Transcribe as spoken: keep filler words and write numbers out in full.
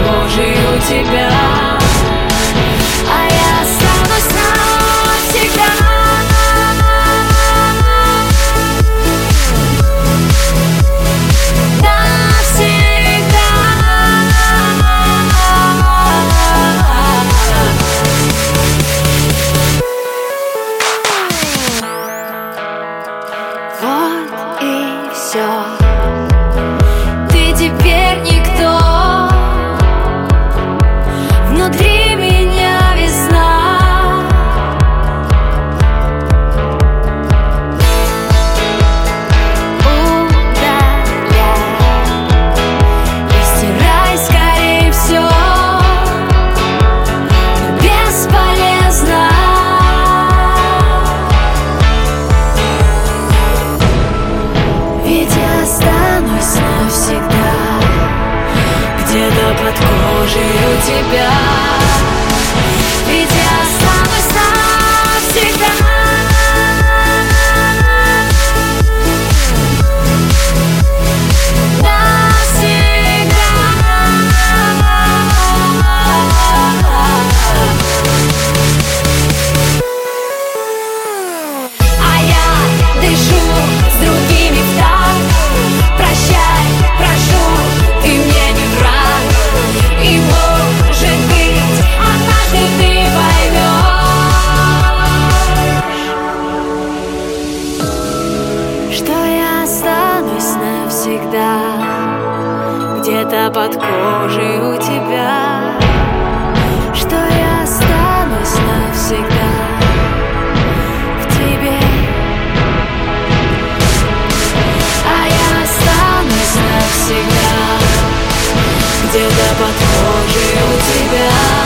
кожей у тебя, а я останусь навсегда. Вот и все. Ты теперь никто. Внутри меня весна. Удаляй и стирай скорей все. Бесполезно. Ведь я останусь навсегда где-то под кожей у тебя. Ведь я останусь навсегда. Навсегда. А я дышу с другими в такт. Прощай, прошу, ты мне не враг. И может быть, однажды ты поймешь, что я останусь навсегда где-то под кожей у тебя. Что я останусь навсегда в тебе. А я останусь навсегда где-то под кожей у тебя.